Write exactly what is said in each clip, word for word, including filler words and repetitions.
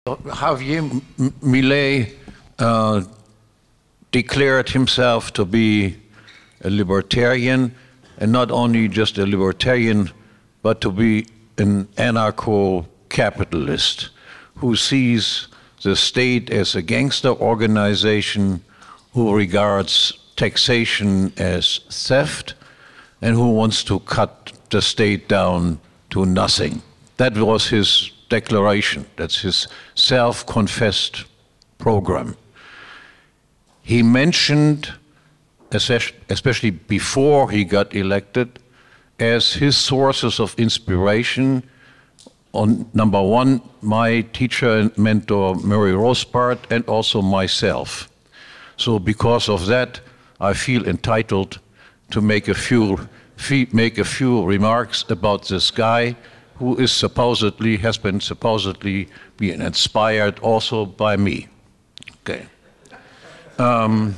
Javier Milei uh, declared himself to be a libertarian, and not only just a libertarian, but to be an anarcho-capitalist who sees the state as a gangster organization, who regards taxation as theft, and who wants to cut the state down to nothing. That was his declaration. That's his self-confessed program. He mentioned, especially before he got elected, as his sources of inspiration, on number one, my teacher and mentor, Murray Rothbard, and also myself. So because of that, I feel entitled to make a few, make a few remarks about this guy who is supposedly, has been supposedly being inspired also by me. Okay. Um,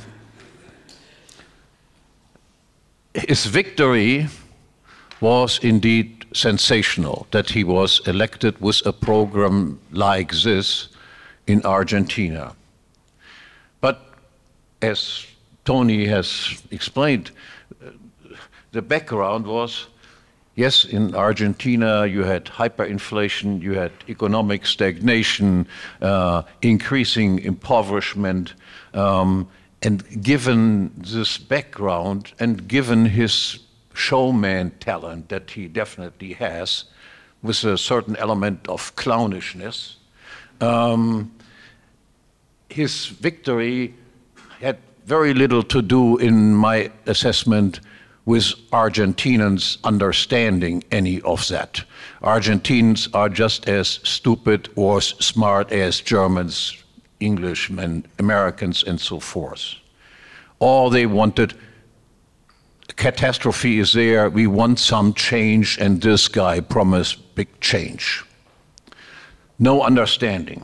his victory was indeed sensational, that he was elected with a program like this in Argentina. But as Tony has explained, the background was, yes, in Argentina you had hyperinflation, you had economic stagnation, uh, increasing impoverishment, um, and given this background and given his showman talent that he definitely has, with a certain element of clownishness, um, his victory had very little to do, in my assessment, with Argentinians understanding any of that. Argentines are just as stupid or smart as Germans, Englishmen, Americans, and so forth. All they wanted, catastrophe is there, we want some change, and this guy promised big change. No understanding.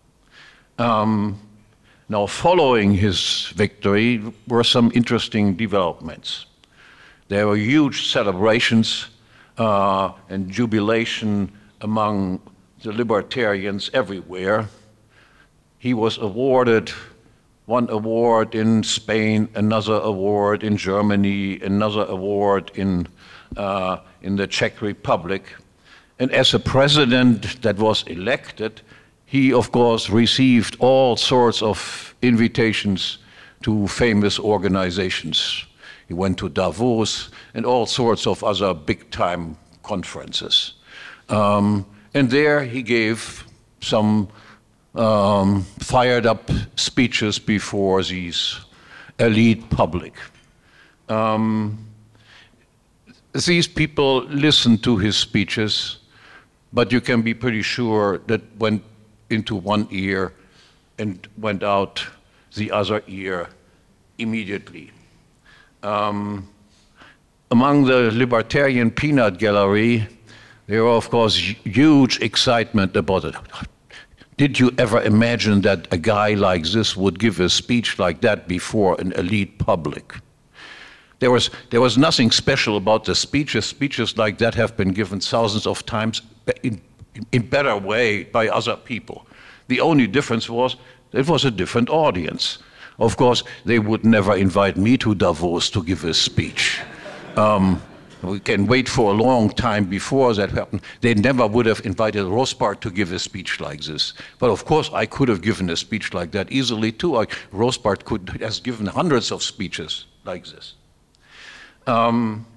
Um, now, following his victory were some interesting developments. There were huge celebrations uh, and jubilation among the libertarians everywhere. He was awarded one award in Spain, another award in Germany, another award in, uh, in the Czech Republic. And as a president that was elected, he, of course, received all sorts of invitations to famous organizations. He went to Davos and all sorts of other big-time conferences. Um, and there he gave some um, fired-up speeches before these elite public. Um, these people listened to his speeches, but you can be pretty sure that went into one ear and went out the other ear immediately. Um, among the libertarian peanut gallery, there was, of course, huge excitement about it. Did you ever imagine that a guy like this would give a speech like that before an elite public? There was, there was nothing special about the speeches. Speeches like that have been given thousands of times in, in better way by other people. The only difference was it was a different audience. Of course, they would never invite me to Davos to give a speech. Um, we can wait for a long time before that happened. They never would have invited Rothbard to give a speech like this. But of course, I could have given a speech like that easily too. I, Rothbard could has given hundreds of speeches like this. Um,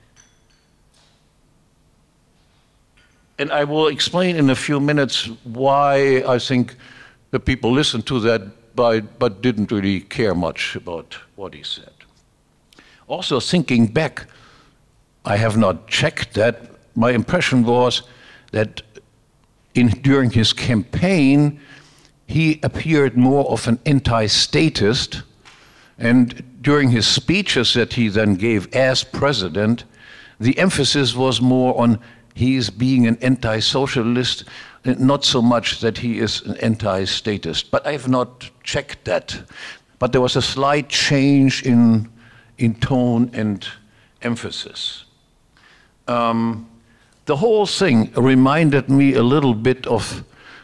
and I will explain in a few minutes why I think the people listened to that But, but didn't really care much about what he said. Also, thinking back, I have not checked that. My impression was that in, during his campaign, he appeared more of an anti-statist, and during his speeches that he then gave as president, the emphasis was more on he's being an anti-socialist, not so much that he is an anti-statist. But I have not checked that. But there was a slight change in, in tone and emphasis. Um, the whole thing reminded me a little bit of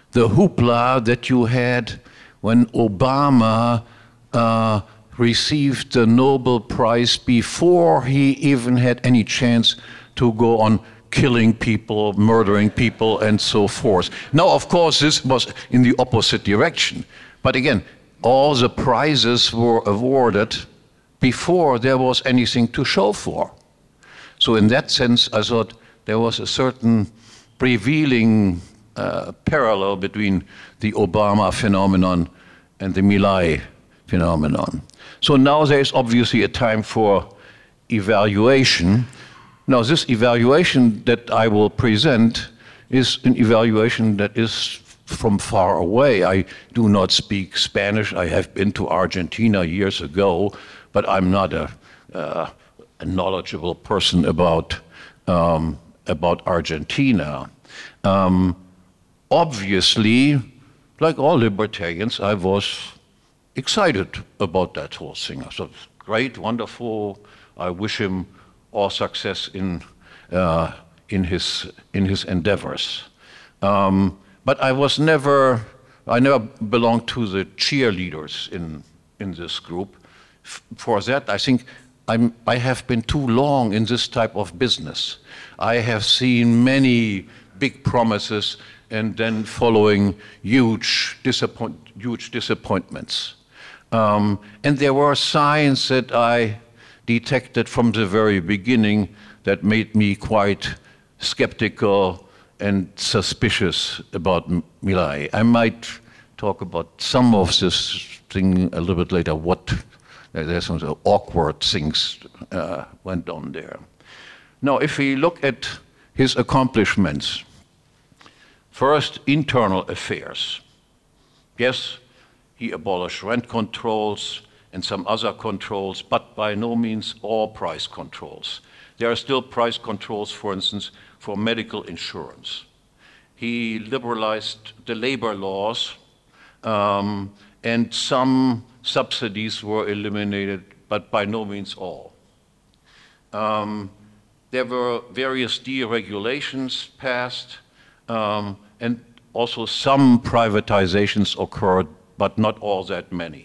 the hoopla that you had when Obama uh, received the Nobel Prize before he even had any chance to go on killing people, murdering people, and so forth. Now, of course, this was in the opposite direction. But again, all the prizes were awarded before there was anything to show for. So in that sense, I thought there was a certain revealing uh, parallel between the Obama phenomenon and the My Lai phenomenon. So now there is obviously a time for evaluation. Now this evaluation that I will present is an evaluation that is from far away. I do not speak Spanish. I have been to Argentina years ago, but I'm not a, uh, a knowledgeable person about, um, about Argentina. Um, obviously, like all libertarians, I was excited about that whole thing. I thought, great, wonderful. I wish him all success in, uh, in, his, in his endeavors. Um, but I was never, I never belonged to the cheerleaders in, in this group. F for that, I think I'm, I have been too long in this type of business. I have seen many big promises and then following huge, disappoint, huge disappointments. Um, and there were signs that I detected from the very beginning that made me quite skeptical and suspicious about My Lai. I might talk about some of this thing a little bit later, what there's some sort of awkward things uh, went on there. Now, if we look at his accomplishments, first, internal affairs. Yes, he abolished rent controls and some other controls, but by no means all price controls. There are still price controls, for instance, for medical insurance. He liberalized the labor laws, um, and some subsidies were eliminated, but by no means all. Um, there were various deregulations passed, um, and also some privatizations occurred, but not all that many.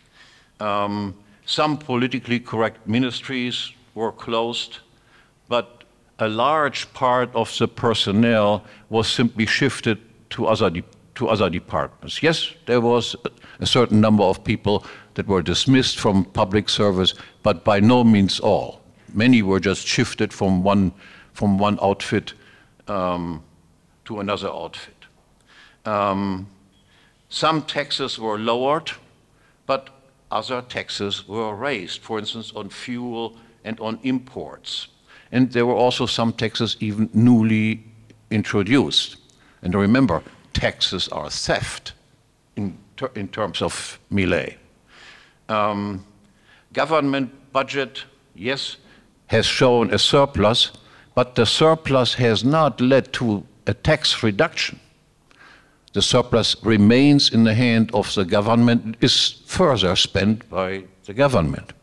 Um, some politically correct ministries were closed, but a large part of the personnel was simply shifted to other, de to other departments. Yes, there was a certain number of people that were dismissed from public service, but by no means all. Many were just shifted from one, from one outfit um, to another outfit. Um, some taxes were lowered, but other taxes were raised, for instance, on fuel and on imports. And there were also some taxes even newly introduced. And remember, taxes are theft in, ter in terms of My Lai. Um, government budget, yes, has shown a surplus, but the surplus has not led to a tax reduction. The surplus remains in the hand of the government, is further spent by the government.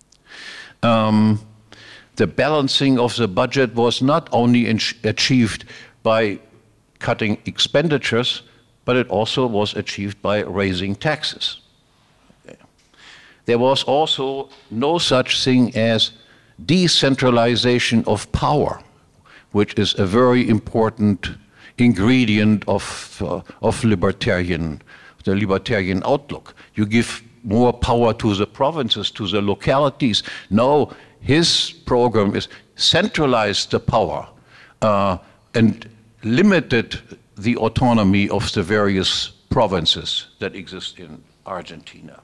Um, the balancing of the budget was not only achieved by cutting expenditures, but it also was achieved by raising taxes. Okay. There was also no such thing as decentralization of power, which is a very important ingredient of, uh, of libertarian, the libertarian outlook. You give more power to the provinces, to the localities. No, his program is centralize the power uh, and limited the autonomy of the various provinces that exist in Argentina.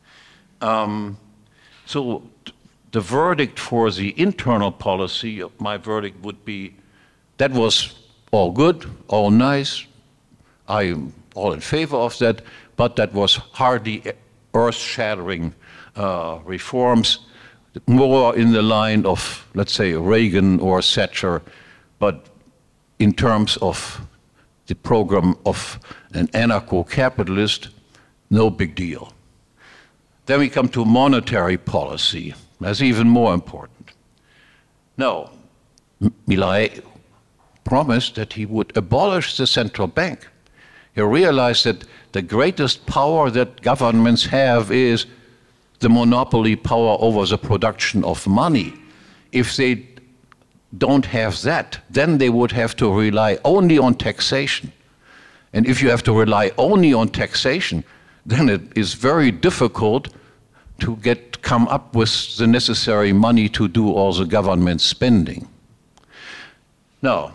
Um, so the verdict for the internal policy, my verdict would be, that was all good, all nice, I'm all in favor of that, but that was hardly earth-shattering uh, reforms, more in the line of, let's say, Reagan or Thatcher, but in terms of the program of an anarcho-capitalist, no big deal. Then we come to monetary policy. That's even more important. Now, My Lai promised that he would abolish the central bank. He realized that the greatest power that governments have is the monopoly power over the production of money. If they don't have that, then they would have to rely only on taxation. And if you have to rely only on taxation, then it is very difficult to get come up with the necessary money to do all the government spending. Now,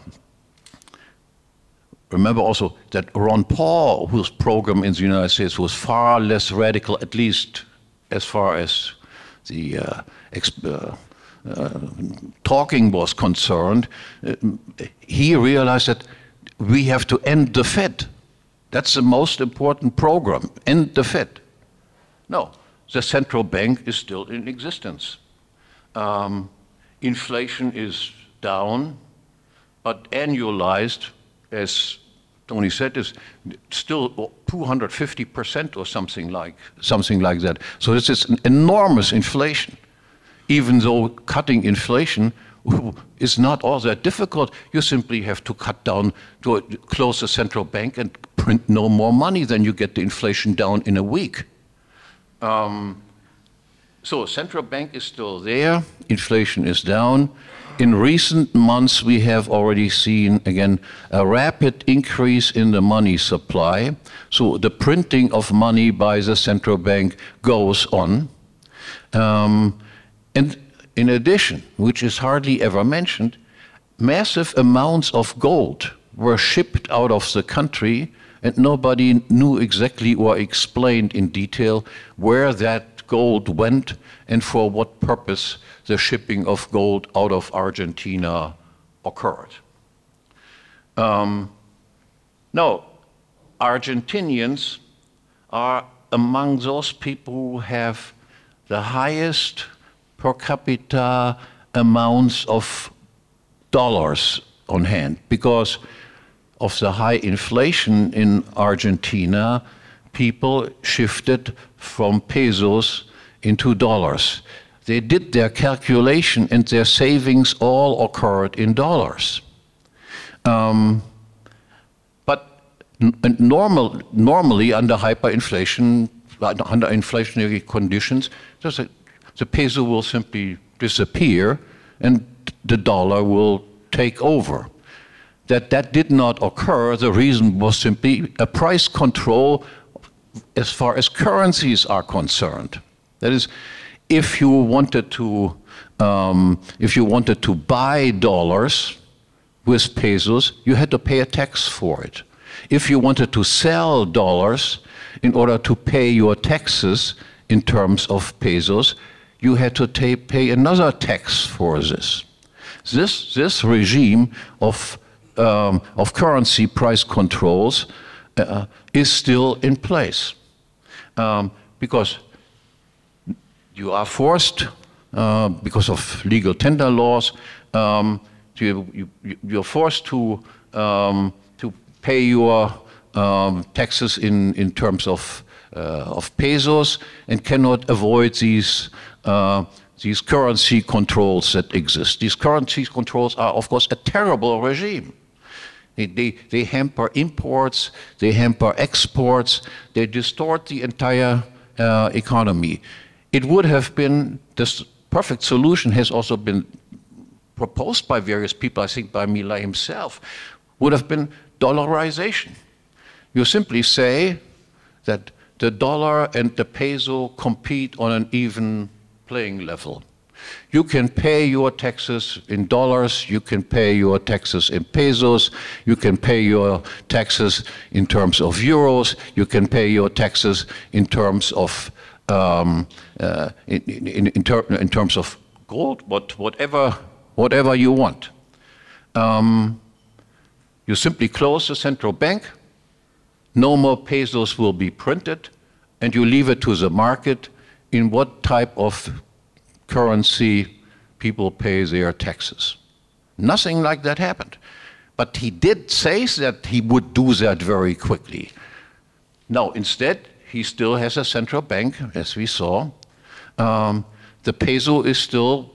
remember also that Ron Paul, whose program in the United States was far less radical, at least as far as the uh, uh, uh, talking was concerned, uh, he realized that we have to end the Fed. That's the most important program, end the Fed. No, the central bank is still in existence. Um, inflation is down, but annualized, as Tony said, is still two hundred fifty percent or something like, something like that. So this is an enormous inflation. Even though cutting inflation is not all that difficult, you simply have to cut down, to close the central bank and print no more money, then you get the inflation down in a week. Um, so central bank is still there, inflation is down. In recent months, we have already seen, again, a rapid increase in the money supply. So the printing of money by the central bank goes on. Um, and in addition, which is hardly ever mentioned, massive amounts of gold were shipped out of the country, and nobody knew exactly or explained in detail where that gold went and for what purpose the shipping of gold out of Argentina occurred. Um, now, Argentinians are among those people who have the highest per capita amounts of dollars on hand because of the high inflation in Argentina. People shifted from pesos into dollars. They did their calculation and their savings all occurred in dollars. Um, but n normal, normally under hyperinflation, under inflationary conditions, there's a the peso will simply disappear and the dollar will take over. That that did not occur, the reason was simply a price control as far as currencies are concerned. That is, if you wanted to, um, if you wanted to buy dollars with pesos, you had to pay a tax for it. If you wanted to sell dollars in order to pay your taxes in terms of pesos, you had to pay another tax for this. This, this regime of, um, of currency price controls uh, is still in place. Um, because you are forced, uh, because of legal tender laws, um, you, you, you're forced to, um, to pay your um, taxes in, in terms of, uh, of pesos and cannot avoid these Uh, these currency controls that exist. These currency controls are, of course, a terrible regime. They, they, they hamper imports, they hamper exports, they distort the entire uh, economy. It would have been, this perfect solution has also been proposed by various people, I think by Milei himself, would have been dollarization. You simply say that the dollar and the peso compete on an even playing level. You can pay your taxes in dollars, you can pay your taxes in pesos, you can pay your taxes in terms of euros, you can pay your taxes in terms of um, uh, in, in, in, ter in terms of gold, but whatever whatever you want. Um, you simply close the central bank, no more pesos will be printed, and you leave it to the market in what type of currency people pay their taxes. Nothing like that happened. But he did say that he would do that very quickly. Now, instead, he still has a central bank, as we saw. Um, the peso is still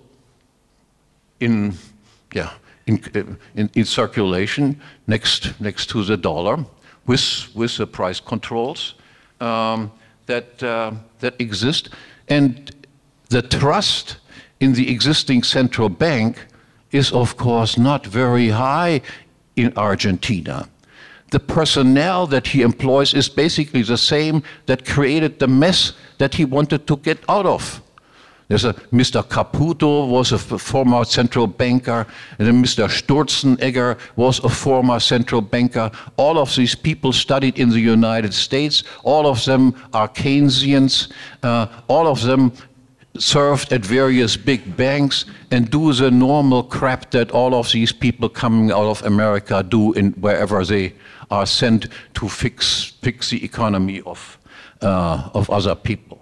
in, yeah, in, in, in circulation next, next to the dollar. with, with the price controls um, that, uh, that exist. And the trust in the existing central bank is, of course, not very high in Argentina. The personnel that he employs is basically the same that created the mess that he wanted to get out of. There's a Mister Caputo was a former central banker, and then Mister Sturzenegger was a former central banker. All of these people studied in the United States. All of them are Keynesians. Uh, all of them served at various big banks and do the normal crap that all of these people coming out of America do in wherever they are sent to fix, fix the economy of, uh, of other people.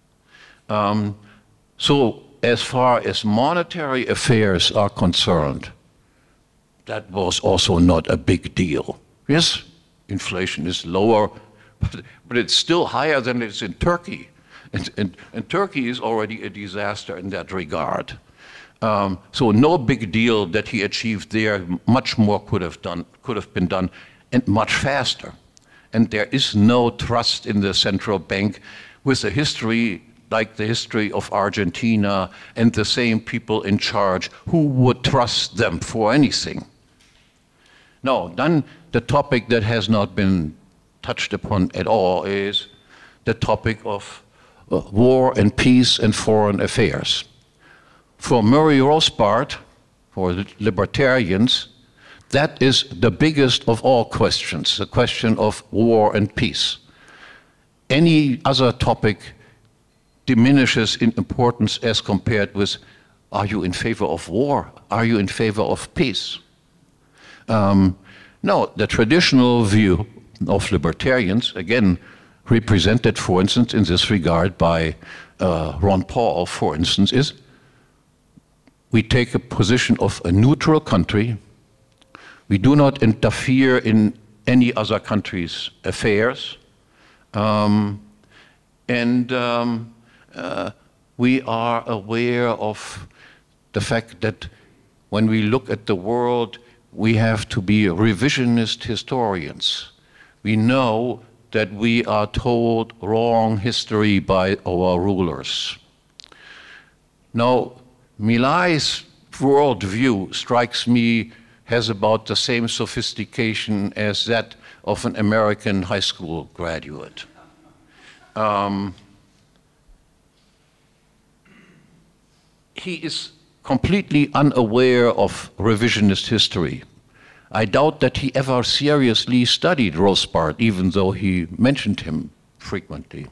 Um, So as far as monetary affairs are concerned, that was also not a big deal. Yes, inflation is lower, but, but it's still higher than it's in Turkey. And, and, and Turkey is already a disaster in that regard. Um, so no big deal that he achieved there. Much more could have done, could have been done, and much faster. And there is no trust in the central bank with a history like the history of Argentina and the same people in charge who would trust them for anything. No, then the topic that has not been touched upon at all is the topic of uh, war and peace and foreign affairs. For Murray Rothbard, for the libertarians, that is the biggest of all questions, the question of war and peace. Any other topic diminishes in importance as compared with, are you in favor of war? Are you in favor of peace? Um, no, the traditional view of libertarians, again, represented, for instance, in this regard by uh, Ron Paul, for instance, is we take a position of a neutral country. We do not interfere in any other country's affairs. Um, and um, Uh, we are aware of the fact that when we look at the world, we have to be revisionist historians. We know that we are told wrong history by our rulers. Now, Milai's worldview strikes me has about the same sophistication as that of an American high school graduate. Um, He is completely unaware of revisionist history. I doubt that he ever seriously studied Rothbard, even though he mentioned him frequently.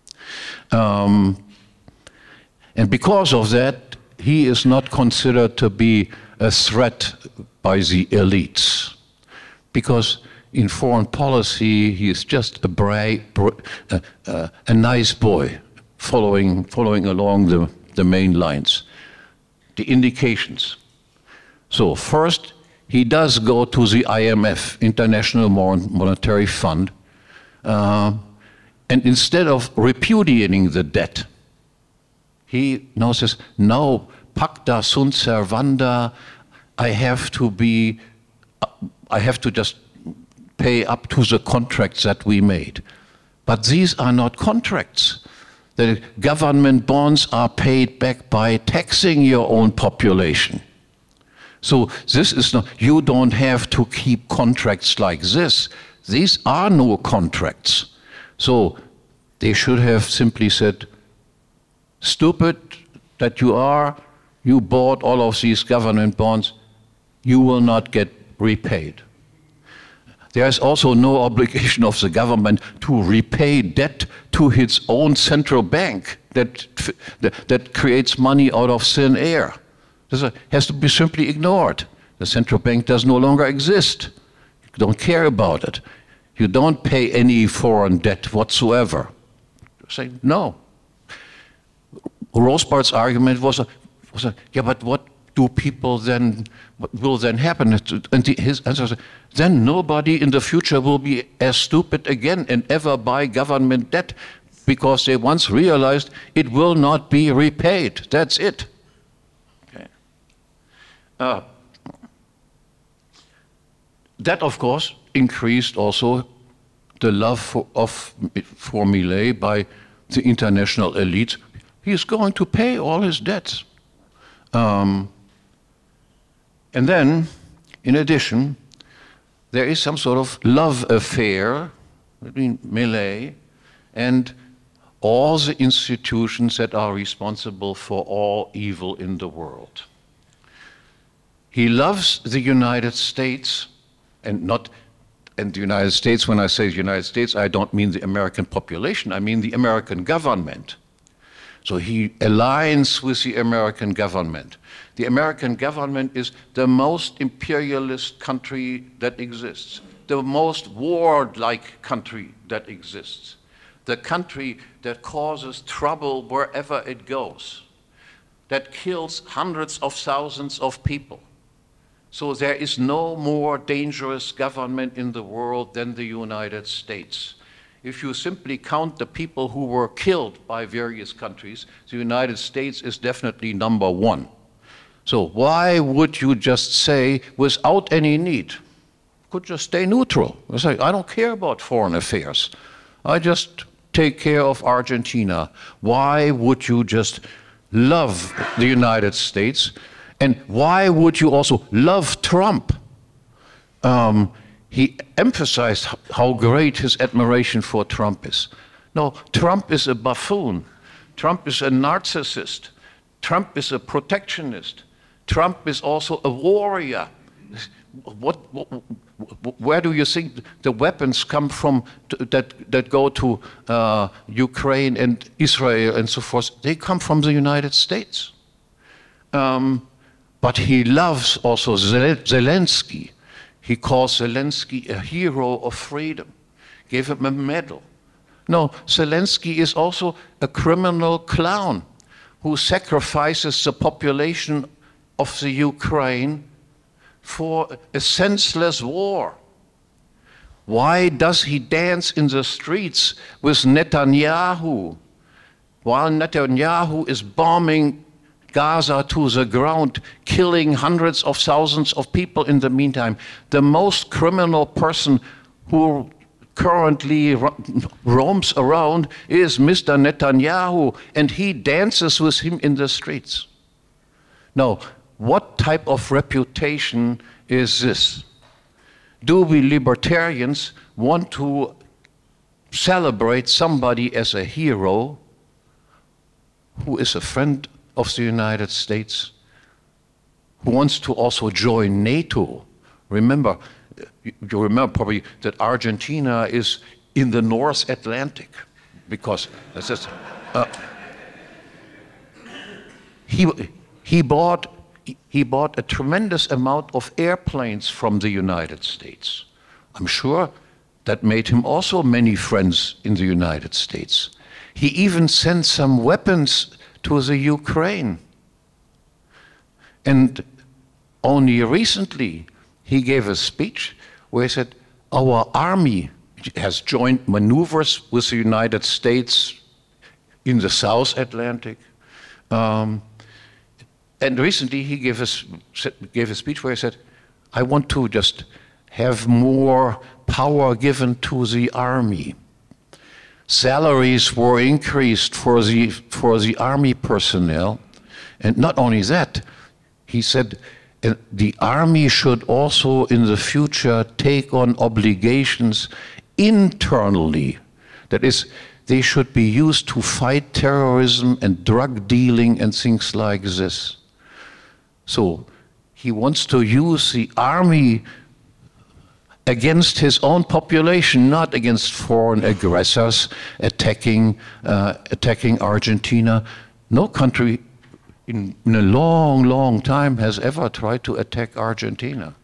Um, and because of that, he is not considered to be a threat by the elites. Because in foreign policy, he is just a, bra a, a, a nice boy following, following along the, the main lines. The indications. So first, he does go to the I M F, International Monetary Fund, uh, and instead of repudiating the debt, he now says, no, pacta sunt servanda, I have to be, I have to just pay up to the contracts that we made. But these are not contracts. The government bonds are paid back by taxing your own population. So this is not, you don't have to keep contracts like this. These are no contracts. So they should have simply said, stupid that you are, you bought all of these government bonds, you will not get repaid. There is also no obligation of the government to repay debt to its own central bank that, that, that creates money out of thin air. This has to be simply ignored. The central bank does no longer exist. You don't care about it. You don't pay any foreign debt whatsoever. Say, no. Rothbard's argument was, a, was a, yeah, but what do people then, what will then happen? And his answer was, then nobody in the future will be as stupid again and ever buy government debt because they once realized it will not be repaid. That's it. Okay. Uh, that, of course, increased also the love for, of, for Milei by the international elite, he's going to pay all his debts. Um, and then, in addition, there is some sort of love affair between Milei and all the institutions that are responsible for all evil in the world. He loves the United States, and not, and the United States, when I say the United States, I don't mean the American population, I mean the American government. So he aligns with the American government. The American government is the most imperialist country that exists, the most warlike country that exists, the country that causes trouble wherever it goes, that kills hundreds of thousands of people. So there is no more dangerous government in the world than the United States. If you simply count the people who were killed by various countries, the United States is definitely number one. So why would you just say, without any need, could just stay neutral? I say, I don't care about foreign affairs. I just take care of Argentina. Why would you just love the United States? And why would you also love Trump? Um, he emphasized how great his admiration for Trump is. No, Trump is a buffoon. Trump is a narcissist. Trump is a protectionist. Trump is also a warrior. What, what, where do you think the weapons come from that, that go to uh, Ukraine and Israel and so forth? They come from the United States. Um, but he loves also Zelensky. He calls Zelensky a hero of freedom, gave him a medal. No, Zelensky is also a criminal clown who sacrifices the population of the Ukraine for a senseless war. Why does he dance in the streets with Netanyahu while Netanyahu is bombing Gaza to the ground, killing hundreds of thousands of people in the meantime? The most criminal person who currently ro roams around is Mister Netanyahu, and he dances with him in the streets. Now, what type of reputation is this? Do we libertarians want to celebrate somebody as a hero who is a friend of the United States, who wants to also join NATO? Remember, you remember probably that Argentina is in the North Atlantic, because that's just, uh, he, he bought He bought a tremendous amount of airplanes from the United States. I'm sure that made him also many friends in the United States. He even sent some weapons to the Ukraine. And only recently he gave a speech where he said, our army has joined maneuvers with the United States in the South Atlantic. Um, And recently he gave a, gave a speech where he said, I want to just have more power given to the army. Salaries were increased for the, for the army personnel. And not only that, he said, the army should also in the future take on obligations internally. That is, they should be used to fight terrorism and drug dealing and things like this. So he wants to use the army against his own population, not against foreign aggressors attacking, uh, attacking Argentina. No country in, in a long, long time has ever tried to attack Argentina.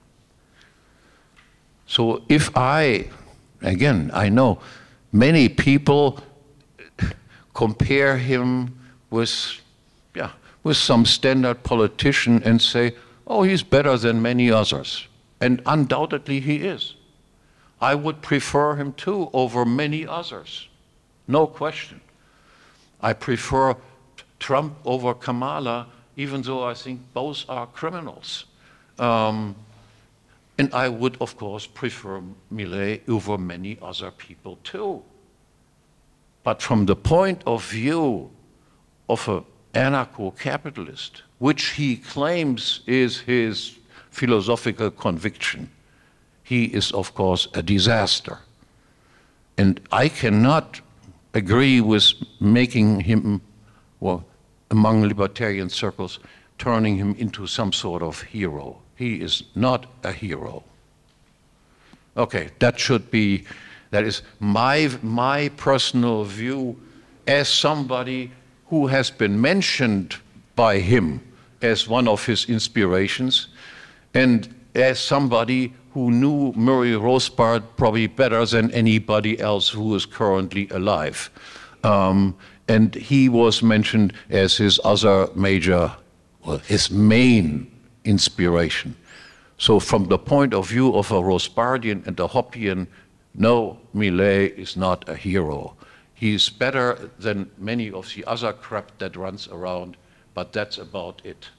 So if I, again, I know many people compare him with, yeah, with some standard politician and say, oh, he's better than many others. And undoubtedly he is. I would prefer him too over many others. No question. I prefer Trump over Kamala, even though I think both are criminals. Um, And I would, of course, prefer Millet over many other people too. But from the point of view of an anarcho-capitalist, which he claims is his philosophical conviction, he is, of course, a disaster. And I cannot agree with making him, well, among libertarian circles, turning him into some sort of hero. He is not a hero. Okay, that should be, that is my, my personal view as somebody who has been mentioned by him as one of his inspirations, and as somebody who knew Murray Rothbard probably better than anybody else who is currently alive. Um, and he was mentioned as his other major, well, his main inspiration. So from the point of view of a Rothbardian and a Hoppian, no, Millet is not a hero. He's better than many of the other crap that runs around, but that's about it.